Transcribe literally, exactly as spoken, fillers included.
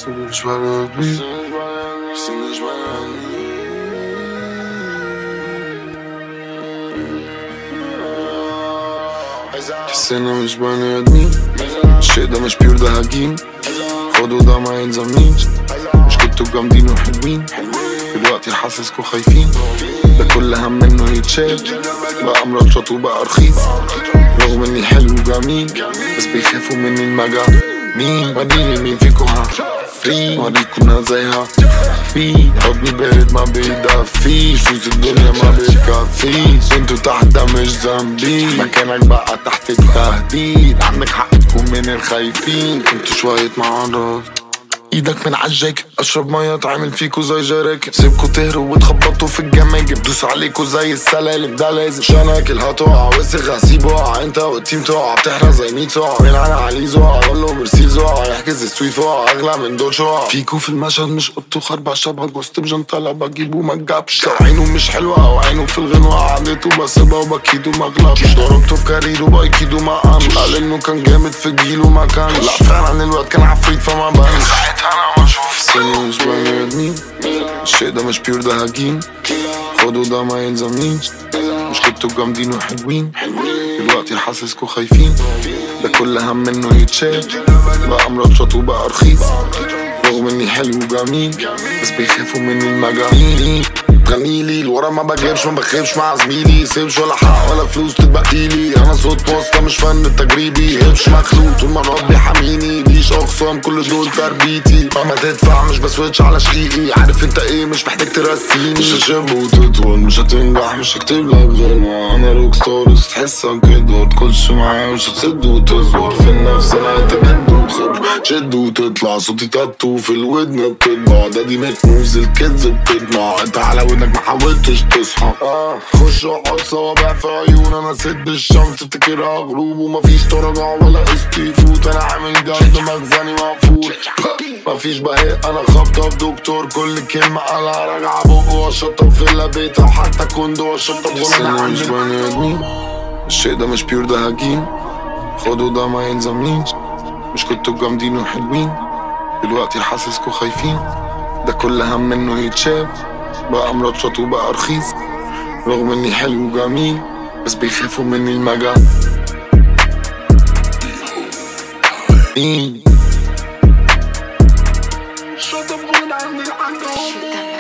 مش بني ادمين بس مش بني ادمين. حسنا مش بني ادمين، الشيء ده مش بيور، ده هجين. خدوا ده ما يلزمنيش، مش كنتوا جامدين وحلوين، دلوقتي حاسسكوا خايفين. ده كل هم انه يتشاف، بقى مرشط وبقى رخيص، رغم اني حلو وجميل بس بيخافوا مني المجال. مين وريني مين فيكو ها فري، وريكونا زيها في حضني بارد ما بيدفيش، فلوس الدنيا ما بتكفيش، انتوا تحت ده مش ذنبي، مكانك بقى تحت التهديد، عندك حق تكون من الخايفين، انتوا شوية معرض. ايدك من عالجاك اشرب ميه تعمل فيكو زي جراكب، سيبكوا تهروا وتخبطوا في الجماجم، دوس عليكوا زي السلالم، ده لازم شناكل هتقع وسخ هسيبه وقع، انت والتيم تقع بتحرق زي ميت سقع، من انا عليه زقع اقوله مرسيل زقع، يحجز السويف وقع اغلى من دول شقع، فيكو في المشهد مش قطو خربع شبه جوست بجنطلة بجيبه ما تجابش، عينه مش حلوه او عينه في الغنوه قعدته بسيبها وبكيده ما غلبش، ضربته في كاريره بايكيده ما قامش، قال انه كان جامد في جيله ما كانش، لا فعلا الواد كان عفريت فما بانش، ساعتها انا بشوف سنة مش بني ادمين، الشيء ده مش بيور، ده هجين. خدوا ده ما يلزمنيش، مش كنتوا جامدين وحلوين، دلوقتي حاسسكوا خايفين. ده كل هم انه يتشاف، بقى مرشط وبقى رخيص، رغم اني حلو وجميل بس بيخافوا مني المجانين. تغنيلي لورا ما بجيبش ما بخيبش مع زميلي، سيبش ولا حق ولا فلوس تتبقيلي، انا صوت بوسطة مش فن تجريبي، هبش مخلوق طول ما ربي حاميني، ليش اخصام كل دول تربيتي، مهما تدفع مش بسويتش على شقيقي، عارف انت ايه مش محتاج ترسيني، مش هتشب وتطول مش هتنجح مش هكتب لك غنوة، انا روك ستارز تحسك كده تكلش معايا مش هتسد وتصبر في النفس، انا تجد وخبر تشد وتطلع صوتي تاتو في الودن بتطبع، ده دي ميك موز الكذب بتدمع، انت على ودنك محاولتش تصحى. اه خش اقعد صوابع في عيون، انا سد بالشمس تفتكرها غروب، ومفيش تراجع ولا استيفوت، انا عامل جد مخزني مقفول، مفيش بهاء انا خبطة بدكتور، كل كلمة قالها راجعة بقه واشطب في اللبيت او حتى كوندو واشطب غنى مش بني ادمين، الشيء ده مش بيور، ده هجين. خدوا ده ما يلزمنيش، مش كنتوا جامدين وحلوين، دلوقتي حاسسكوا خايفين. ده كل هم انه يتشاف، بقى مرشط وبقى رخيص، رغم اني حلو وجميل بس بيخافوا مني المجال. مين